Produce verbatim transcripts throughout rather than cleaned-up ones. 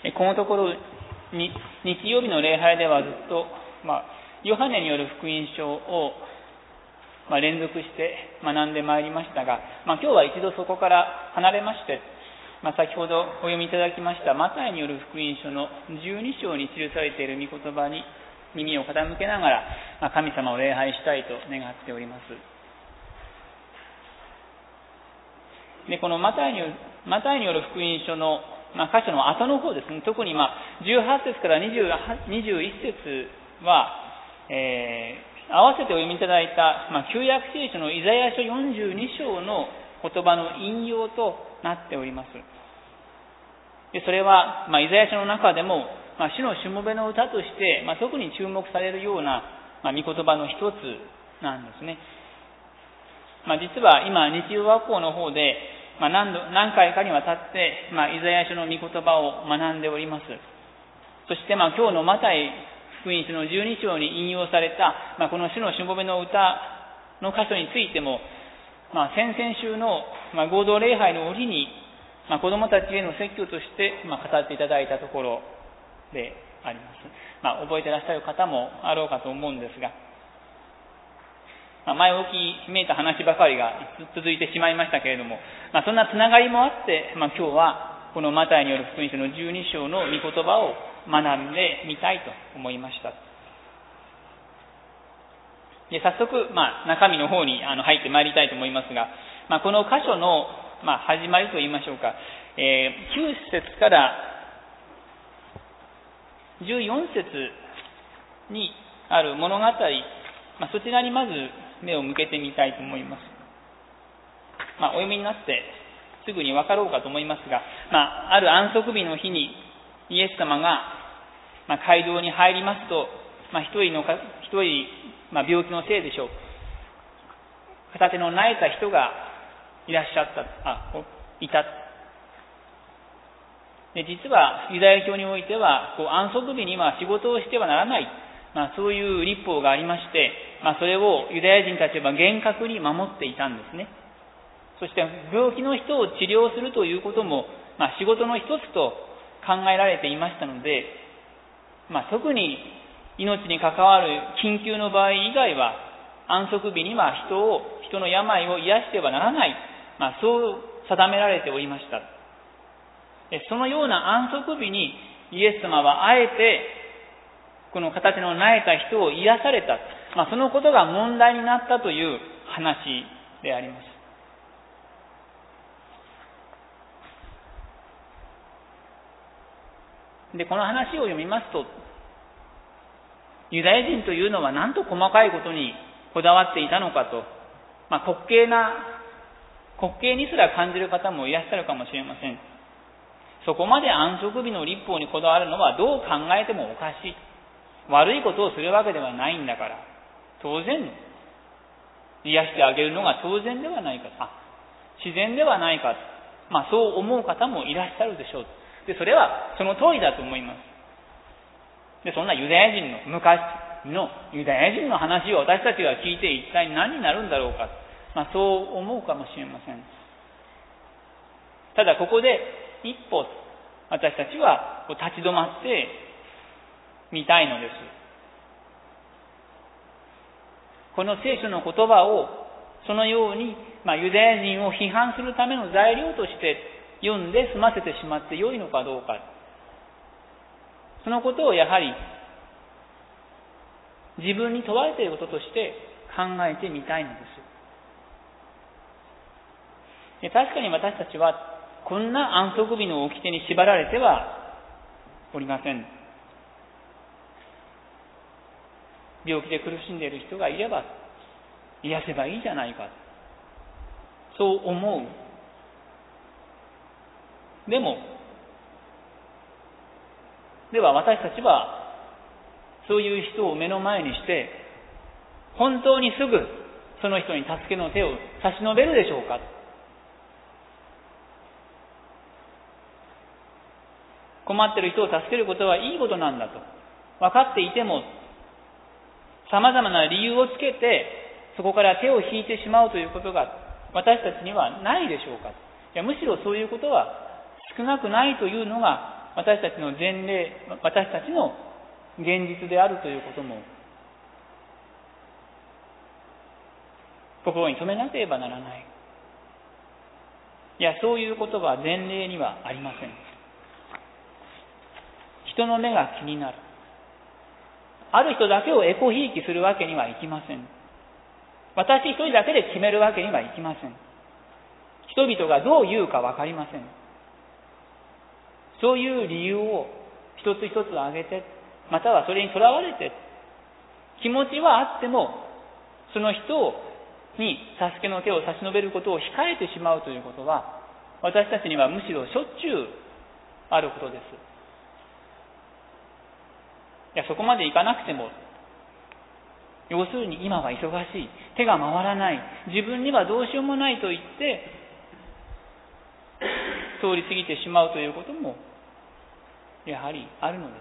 このところに日曜日の礼拝ではずっと、まあ、ヨハネによる福音書を、まあ、連続して学んでまいりましたが、まあ、今日は一度そこから離れまして、まあ、先ほどお読みいただきましたマタイによる福音書のじゅうに章に記されている御言葉に耳を傾けながら、まあ、神様を礼拝したいと願っております。でこのマタイによる、マタイによる福音書の、まあ、箇所の後の方ですね、特に、まあ、じゅうはち節からにじゅういち節は、えー、合わせてお読みいただいた、まあ、旧約聖書のイザヤ書よんじゅうに章の言葉の引用となっております。でそれは、まあ、イザヤ書の中でも、まあ、主のしもべの歌として、まあ、特に注目されるような、まあ、御言葉の一つなんですね。まあ、実は今日曜学校の方で、まあ、何度何回かにわたって、まあ、イザヤ書の御言葉を学んでおります。そして、まあ、今日のマタイ福音書のじゅうに章に引用された、まあ、この主のしもべの歌の箇所についても、まあ、先々週の、まあ、合同礼拝の折に、まあ、子どもたちへの説教として、まあ、語っていただいたところであります。まあ、覚えていらっしゃる方もあろうかと思うんですが、まあ、前置きめいた話ばかりが続いてしまいましたけれども、まあ、そんなつながりもあって、まあ、今日はこのマタイによる福音書のじゅうに章の御言葉を学んでみたいと思いました。で早速、まあ、中身の方にあの入ってまいりたいと思いますが、まあ、この箇所の、まあ、始まりといいましょうか、えー、きゅう節からじゅうよん節にある物語、まあ、そちらにまず目を向けてみたいと思います。まあ、お読みになってすぐに分かろうかと思いますが、まあ、ある安息日の日にイエス様が、まあ、街道に入りますと、まあ、一人のか一人、まあ、病気のせいでしょう、片手の萎えた人がいらっしゃったあいたで実はユダヤ教においてはこう安息日には仕事をしてはならない、まあ、そういう律法がありまして、まあ、それをユダヤ人たちは厳格に守っていたんですね。そして病気の人を治療するということも、まあ、仕事の一つと考えられていましたので、まあ、特に命に関わる緊急の場合以外は安息日には人を人の病を癒してはならない、まあ、そう定められておりました。そのような安息日にイエス様はあえてこの片手の萎えた人を癒された、まあ、そのことが問題になったという話であります。でこの話を読みますと、ユダヤ人というのはなんと細かいことにこだわっていたのかと、まあ、滑稽な滑稽にすら感じる方もいらっしゃるかもしれません。そこまで安息日の律法にこだわるのはどう考えてもおかしい、悪いことをするわけではないんだから当然癒してあげるのが当然ではないか、あ自然ではないか、まあ、そう思う方もいらっしゃるでしょう。でそれはその通りだと思います。でそんなユダヤ人の昔のユダヤ人の話を私たちが聞いて一体何になるんだろうか、まあ、そう思うかもしれません。ただここで一歩私たちは立ち止まってみたいのです。この聖書の言葉をそのように、まあ、ユダヤ人を批判するための材料として読んで済ませてしまって良いのかどうか、そのことをやはり自分に問われていることとして考えてみたいのです。で確かに私たちはこんな安息日の掟に縛られてはおりません。病気で苦しんでいる人がいれば癒せばいいじゃないか、そう思う。でもでは私たちはそういう人を目の前にして本当にすぐその人に助けの手を差し伸べるでしょうか。困っている人を助けることはいいことなんだと分かっていても、様々な理由をつけてそこから手を引いてしまうということが私たちにはないでしょうか。いやむしろそういうことは少なくないというのが私たちの前例、私たちの現実であるということも心に留めなければならない。いや、そういうことは前例にはありません。人の目が気になる。ある人だけをエコひいきするわけにはいきません。私一人だけで決めるわけにはいきません。人々がどう言うかわかりません。そういう理由を一つ一つ挙げて、またはそれにとらわれて、気持ちはあっても、その人に助けの手を差し伸べることを控えてしまうということは、私たちにはむしろしょっちゅうあることです。いや、そこまでいかなくても、要するに今は忙しい、手が回らない、自分にはどうしようもないと言って、通り過ぎてしまうということも、やはりあるのです。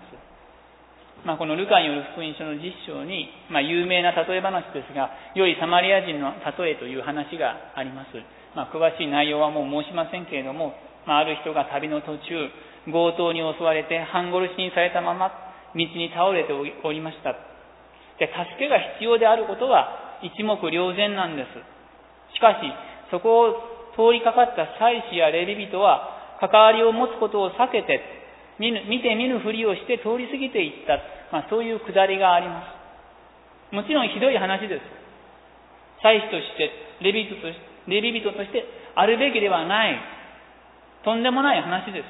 まあ、このルカによる福音書の実章に、まあ、有名な例え話ですが、良いサマリア人の例えという話があります。まあ、詳しい内容はもう申しませんけれども、まあ、ある人が旅の途中、強盗に襲われて半殺しにされたまま道に倒れておりました。で、助けが必要であることは一目瞭然なんです。しかし、そこを通りかかった祭司やレビ人は関わりを持つことを避けて、見ぬ、見て見ぬふりをして通り過ぎていった。まあ、そういうくだりがあります。もちろんひどい話です。祭司として、レビ人として、レビ人としてあるべきではない、とんでもない話です。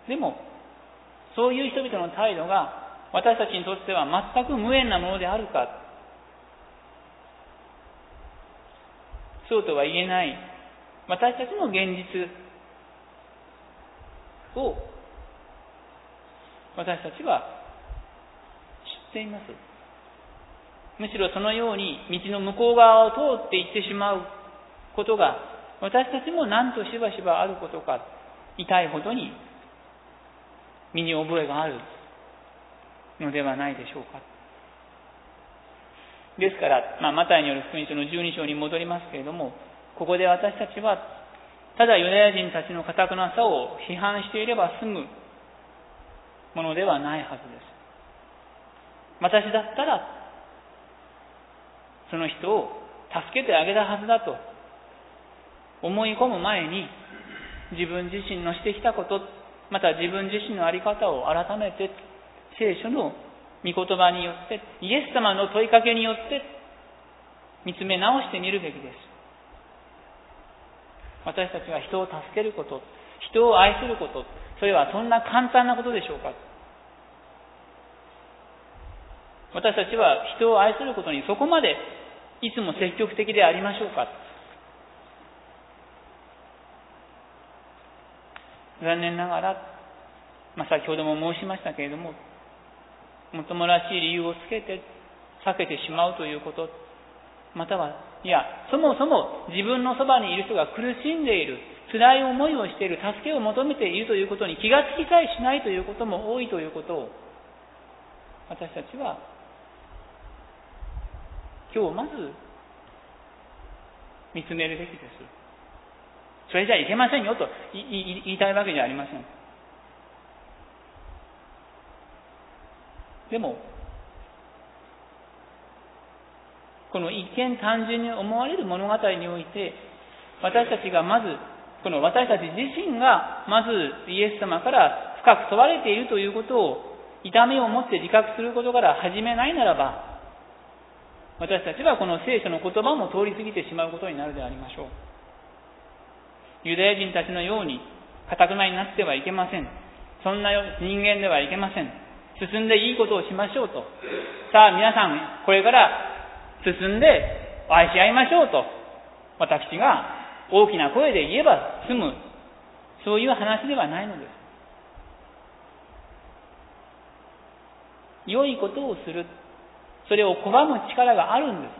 でも、そういう人々の態度が私たちにとっては全く無縁なものであるか、そうとは言えない、私たちの現実を私たちは知っています。むしろそのように道の向こう側を通っていってしまうことが私たちも何としばしばあることか、痛いほどに身に覚えがあるのではないでしょうか。ですから、まあ、マタイによる福音書のじゅうに章に戻りますけれども、ここで私たちはただユダヤ人たちの堅くなさを批判していれば済むものではないはずです。私だったらその人を助けてあげたはずだと思い込む前に、自分自身のしてきたこと、また自分自身の在り方を改めて聖書の御言葉によって、イエス様の問いかけによって見つめ直してみるべきです。私たちは人を助けること、人を愛すること、それはそんな簡単なことでしょうか。私たちは人を愛することにそこまでいつも積極的でありましょうか。残念ながら、まあ、先ほども申しましたけれども、もっともらしい理由をつけて避けてしまうということ、または、いや、そもそも自分のそばにいる人が苦しんでいる、辛い思いをしている、助けを求めているということに気がつきさえしないということも多いということを、私たちは今日まず見つめるべきです。それじゃいけませんよと言いたいわけじゃありません。でも、この一見単純に思われる物語において、私たちがまず、この私たち自身がまずイエス様から深く問われているということを痛みを持って自覚することから始めないならば、私たちはこの聖書の言葉も通り過ぎてしまうことになるでありましょう。ユダヤ人たちのように堅くなになってはいけません。そんな人間ではいけません。進んでいいことをしましょうと。さあ皆さん、これから進んで愛し合いましょうと、私が大きな声で言えば済む、そういう話ではないのです。良いことをする、それを拒む力があるんです。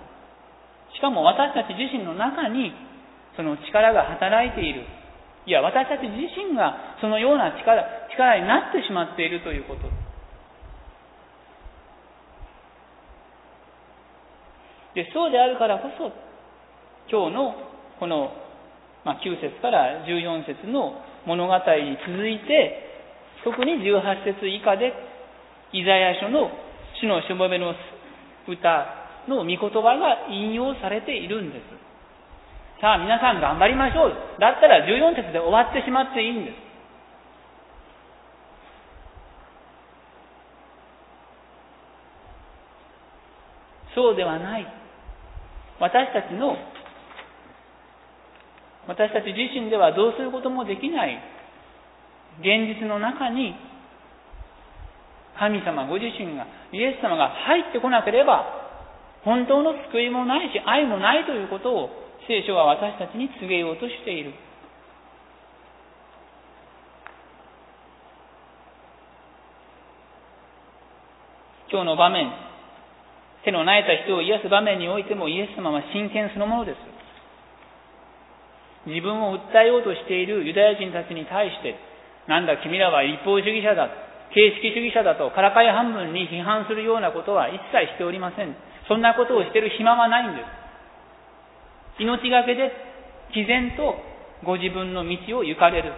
しかも私たち自身の中にその力が働いている。いや、私たち自身がそのような力、力になってしまっているということ。で、そうであるからこそ、今日のこのまあ、きゅう節からじゅうよん節の物語に続いて、特にじゅうはち節以下でイザヤ書の主のしもべの歌の御言葉が引用されているんです。さあ皆さん頑張りましょう。だったらじゅうよん節で終わってしまっていいんです。そうではない。私たちの私たち自身ではどうすることもできない現実の中に、神様ご自身が、イエス様が入ってこなければ本当の救いもないし愛もないということを聖書は私たちに告げようとしている。今日の場面、手の泣いた人を癒す場面においてもイエス様は真剣そのものです。自分を訴えようとしているユダヤ人たちに対して、なんだ君らは立法主義者だ、形式主義者だとからかい半分に批判するようなことは一切しておりません。そんなことをしている暇はないんです。命がけで毅然とご自分の道を行かれる。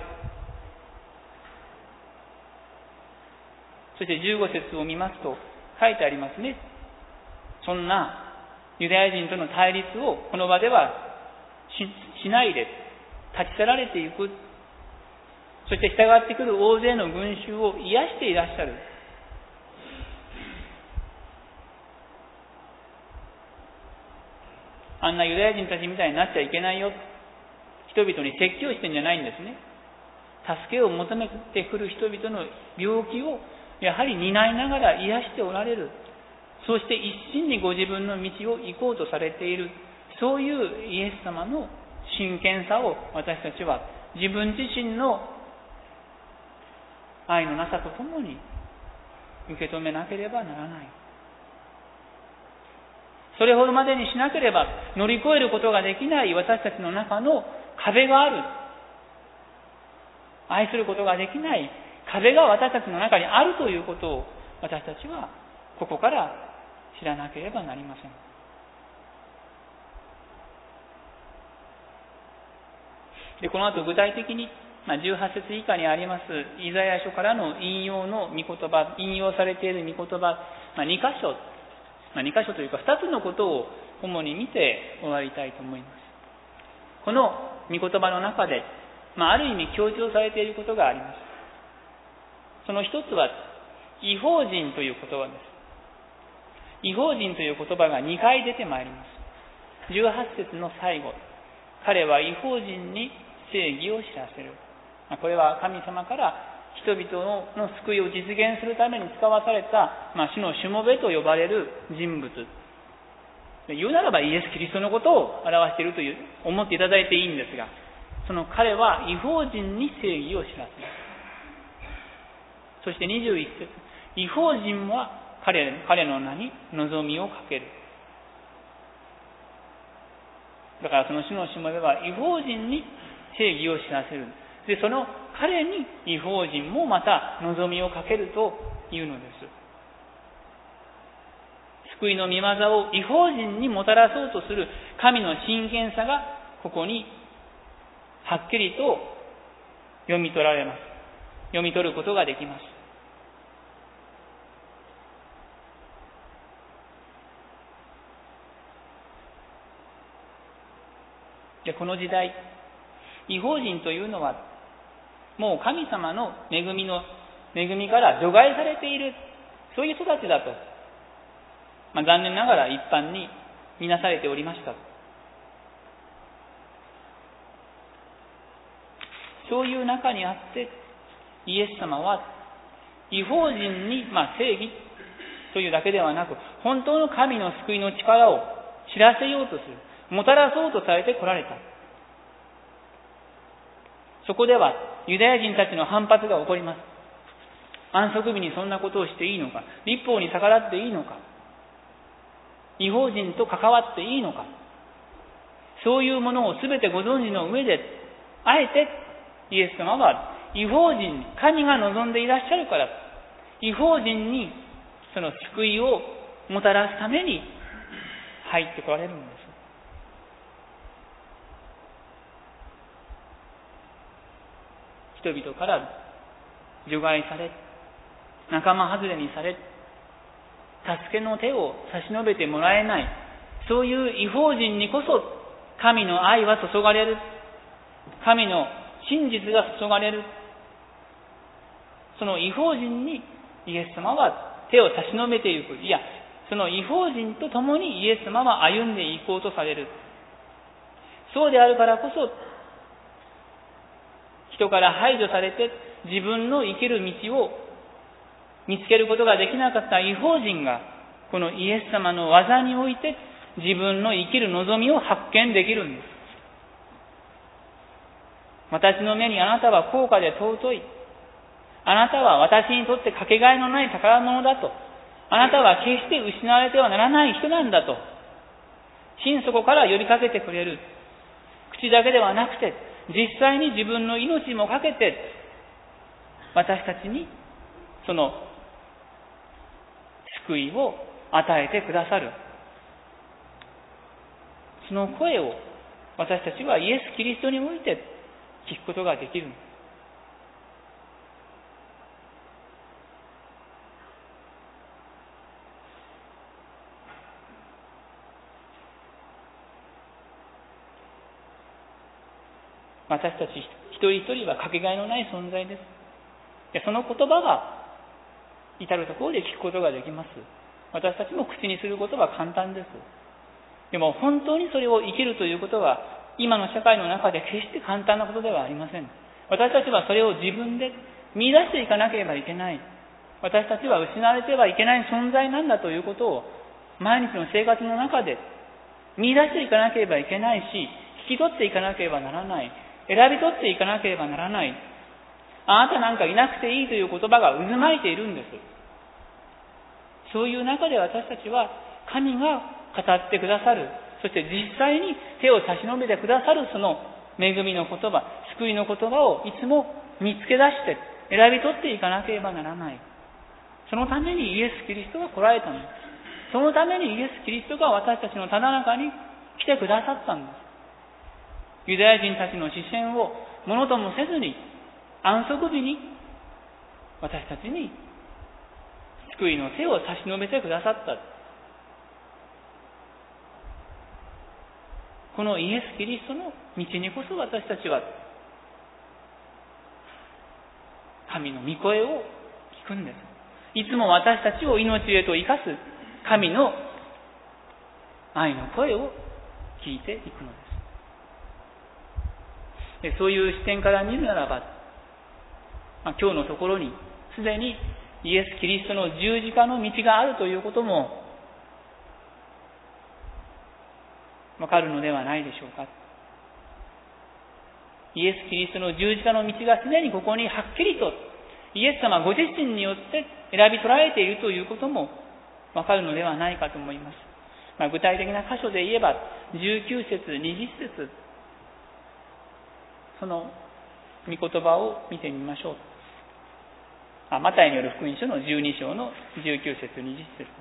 そしてじゅうご節を見ますと書いてありますね。そんなユダヤ人との対立をこの場では し, しないで立ち去られていく。そして従ってくる大勢の群衆を癒していらっしゃる。あんなユダヤ人たちみたいになっちゃいけないよ。人々に説教してんじゃないんですね。助けを求めてくる人々の病気をやはり担いながら癒しておられる。そして一心にご自分の道を行こうとされている。そういうイエス様の真剣さを私たちは自分自身の愛のなさとともに受け止めなければならない。それほどまでにしなければ乗り越えることができない私たちの中の壁がある。愛することができない壁が私たちの中にあるということを私たちはここから知らなければなりません。で、この後具体的にじゅうはち節以下にありますイザヤ書からの引用の御言葉、引用されている御言葉、まあ、に箇所、まあ、に箇所というかふたつのことを主に見て終わりたいと思います。この御言葉の中で、まあ、ある意味強調されていることがあります。その一つは異邦人という言葉です。異邦人という言葉がにかい出てまいります。じゅうはち節の最後、彼は異邦人に正義を知らせる。これは神様から人々の救いを実現するために使わされた、まあ、主のしもべと呼ばれる人物。言うならばイエス・キリストのことを表しているという思っていただいていいんですが、その彼は異邦人に正義を知らせる。そしてにじゅういち節、異邦人は 彼, 彼の名に望みをかける。だからその主のしもべは異邦人に正義を知らせる。で、その彼に異邦人もまた望みをかけるというのです。救いの御業を異邦人にもたらそうとする神の真剣さがここにはっきりと読み取られます。読み取ることができます。で、この時代、異邦人というのはもう神様の恵みの恵みから除外されている、そういう人たちだと、まあ、残念ながら一般に見なされておりました。そういう中にあってイエス様は異邦人に、まあ、正義というだけではなく本当の神の救いの力を知らせようとする、もたらそうとされて来られた。そこではユダヤ人たちの反発が起こります。安息日にそんなことをしていいのか、律法に逆らっていいのか、異邦人と関わっていいのか、そういうものを全てご存知の上で、あえてイエス様は異邦人、神が望んでいらっしゃるから、異邦人にその救いをもたらすために入ってこられるんです。 人々から除外され、仲間外れにされ、助けの手を差し伸べてもらえない、そういう異邦人にこそ神の愛は注がれる。神の真実が注がれる。その異邦人にイエス様は手を差し伸べていく。いや、その異邦人と共にイエス様は歩んでいこうとされる。そうであるからこそ、人から排除されて自分の生きる道を見つけることができなかった異邦人が、このイエス様の技において自分の生きる望みを発見できるんです。私の目にあなたは高価で尊い。あなたは私にとってかけがえのない宝物だと。あなたは決して失われてはならない人なんだと。心底から呼びかけてくれる。口だけではなくて、実際に自分の命もかけて、私たちにその救いを与えてくださる。その声を私たちはイエス・キリストにおいて聞くことができる。私たち一人一人はかけがえのない存在です。でその言葉が至るところで聞くことができます。私たちも口にすることは簡単です。でも本当にそれを生きるということは今の社会の中で決して簡単なことではありません。私たちはそれを自分で見出していかなければいけない。私たちは失われてはいけない存在なんだということを毎日の生活の中で見出していかなければいけないし、聞き取っていかなければならない。選び取っていかなければならない。あなたなんかいなくていいという言葉が渦巻いているんです。そういう中で私たちは神が語ってくださる、そして実際に手を差し伸べてくださるその恵みの言葉、救いの言葉をいつも見つけ出して選び取っていかなければならない。そのためにイエス・キリストが来られたんです。そのためにイエス・キリストが私たちのただ中に来てくださったんです。ユダヤ人たちの視線をものともせずに安息日に私たちに救いの手を差し伸べてくださった。このイエス・キリストの道にこそ私たちは神の御声を聞くんです。いつも私たちを命へと生かす神の愛の声を聞いていくのです。でそういう視点から見るならば、まあ、今日のところにすでにイエス・キリストの十字架の道があるということもわかるのではないでしょうか。イエス・キリストの十字架の道がすでにここにはっきりとイエス様ご自身によって選び取られているということもわかるのではないかと思います。まあ、具体的な箇所で言えばじゅうきゅう節、にじゅっ節、その御言葉を見てみましょう。あマタイによる福音書のじゅうに章のじゅうきゅう節、にじゅっ節です。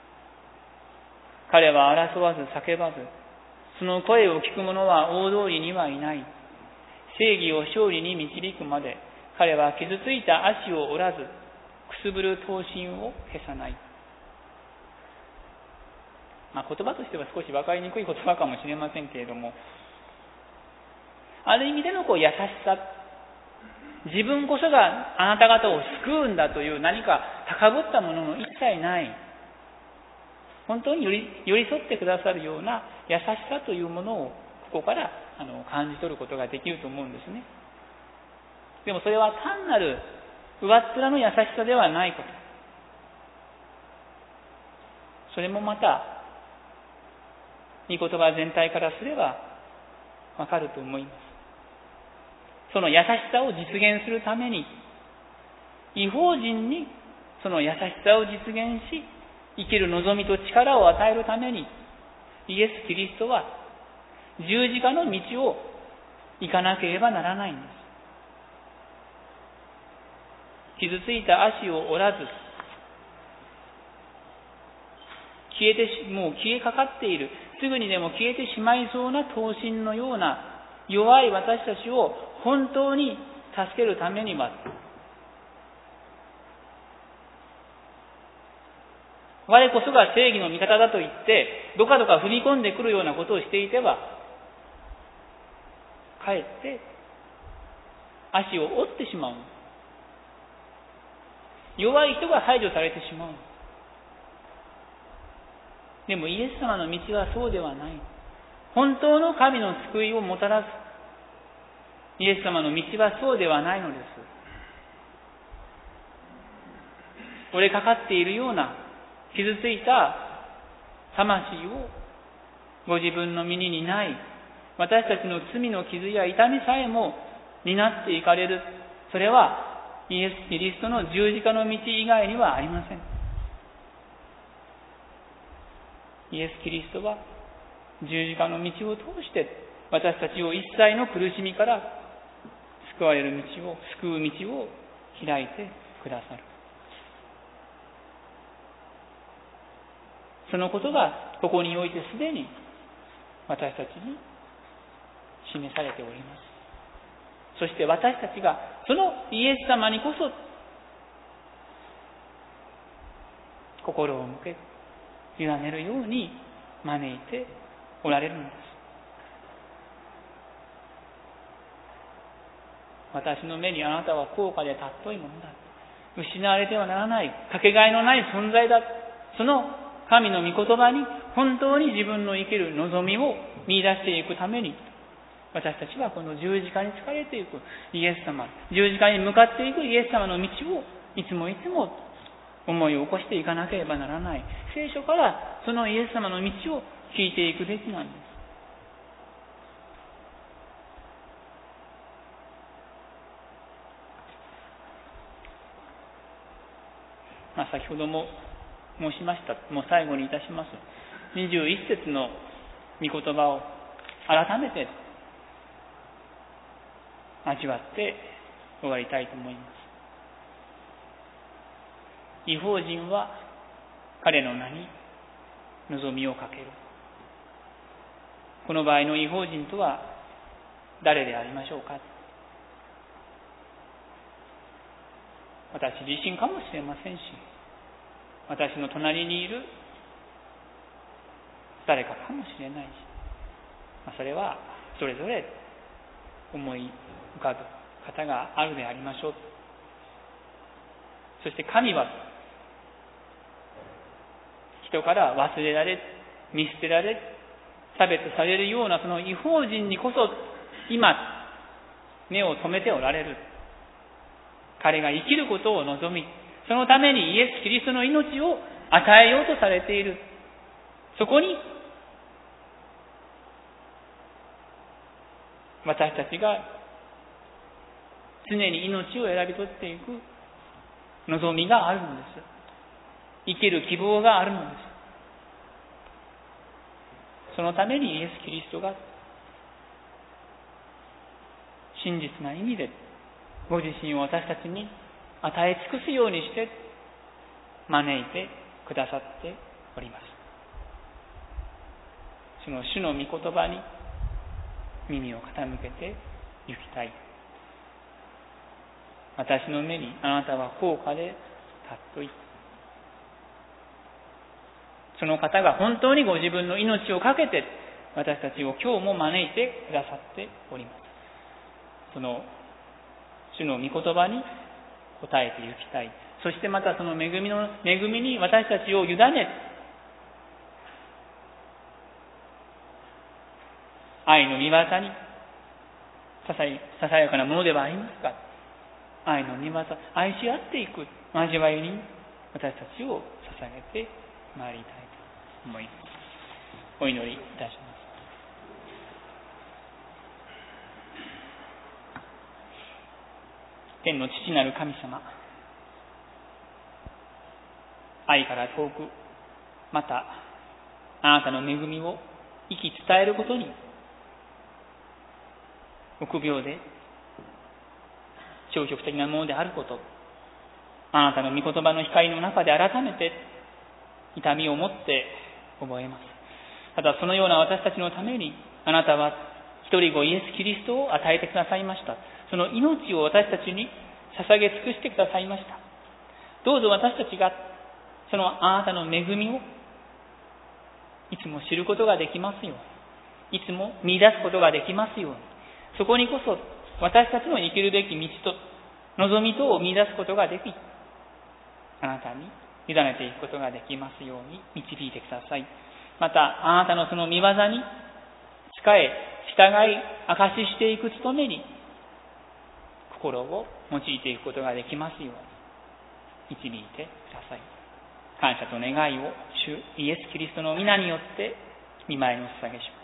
彼は争わず叫ばず、その声を聞く者は大通りにはいない。正義を勝利に導くまで彼は傷ついた足を折らず、くすぶる闘心を消さない。まあ、言葉としては少し分かりにくい言葉かもしれませんけれども、ある意味でのこう優しさ、自分こそがあなた方を救うんだという何か高ぶったものの一切ない、本当に寄り、寄り添ってくださるような優しさというものをここからあの感じ取ることができると思うんですね。でもそれは単なる上っ面の優しさではないこと。それもまた御言葉全体からすればわかると思います。その優しさを実現するために、異邦人にその優しさを実現し、生きる望みと力を与えるために、イエス・キリストは十字架の道を行かなければならないんです。傷ついた足を折らず、消えてし、もう消えかかっている、すぐにでも消えてしまいそうな闘心のような弱い私たちを本当に助けるためには、我こそが正義の味方だと言って、どかどか踏み込んでくるようなことをしていては、かえって足を折ってしまう。弱い人が排除されてしまう。でもイエス様の道はそうではない。本当の神の救いをもたらすイエス様の道はそうではないのです。折れかかっているような傷ついた魂をご自分の身に担い、私たちの罪の傷や痛みさえも担っていかれる。それはイエス・キリストの十字架の道以外にはありません。イエス・キリストは十字架の道を通して私たちを一切の苦しみから救われる道を、救う道を開いてくださる。そのことがここにおいてすでに私たちに示されております。そして私たちがそのイエス様にこそ心を向け、委ねるように招いておられるのです。私の目にあなたは高価で尊いものだ。失われてはならない、かけがえのない存在だ。その神の御言葉に本当に自分の生きる望みを見出していくために、私たちはこの十字架に疲れていくイエス様、十字架に向かっていくイエス様の道をいつもいつも思い起こしていかなければならない。聖書からそのイエス様の道を聞いていくべきなんです。まあ、先ほども申しました。もう最後にいたします。にじゅういっ節の御言葉を改めて味わって終わりたいと思います。異邦人は彼の名に望みをかける。この場合の異邦人とは誰でありましょうか。私自身かもしれませんし、私の隣にいる誰かかもしれないし、それはそれぞれ思い浮かぶ方があるでありましょう。そして神は人から忘れられ、見捨てられ、差別されるようなその異邦人にこそ今目を留めておられる。彼が生きることを望み、そのためにイエス・キリストの命を与えようとされている。そこに私たちが常に命を選び取っていく望みがあるのです。生きる希望があるのです。そのためにイエス・キリストが真実な意味でご自身を私たちに与え尽くすようにして招いてくださっております。その主の御言葉に耳を傾けて行きたい。私の目にあなたは高価で尊い。その方が本当にご自分の命をかけて私たちを今日も招いてくださっております。その主の御言葉に応えて行きたい。そしてまたその恵みの恵みに私たちを委ね、愛の御業にささいささやかなものではありますが、愛の御業、愛し合っていく交わりに私たちを捧げてまいりたいと思います。お祈りいたします。天の父なる神様、愛から遠く、またあなたの恵みを生き伝えることに臆病で消極的なものであること、あなたの御言葉の光の中で改めて痛みを持って覚えます。ただそのような私たちのためにあなたは一人子イエス・キリストを与えてくださいました。 その命を私たちに捧げ尽くしてくださいました。どうぞ私たちがそのあなたの恵みをいつも知ることができますように、いつも見出すことができますように、そこにこそ私たちの生きるべき道と望みとを見出すことができ、あなたに委ねていくことができますように導いてください。またあなたのその御業に仕え従い証ししていく務めに心を用いていくことができますように導いてください。感謝と願いを主イエス・キリストの皆によって御前にお捧げします。